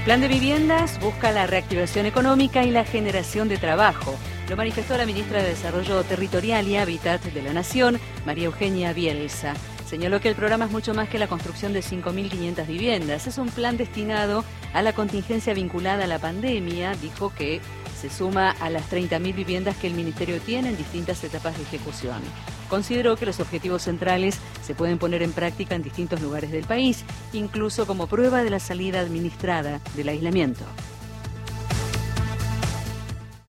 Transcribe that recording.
Plan de Viviendas busca la reactivación económica y la generación de trabajo. Lo manifestó la ministra de Desarrollo Territorial y Hábitat de la Nación, María Eugenia Bielsa. Señaló que el programa es mucho más que la construcción de 5.500 viviendas. Es un plan destinado a la contingencia vinculada a la pandemia. Dijo que se suma a las 30.000 viviendas que el Ministerio tiene en distintas etapas de ejecución. Consideró que los objetivos centrales se pueden poner en práctica en distintos lugares del país, incluso como prueba de la salida administrada del aislamiento.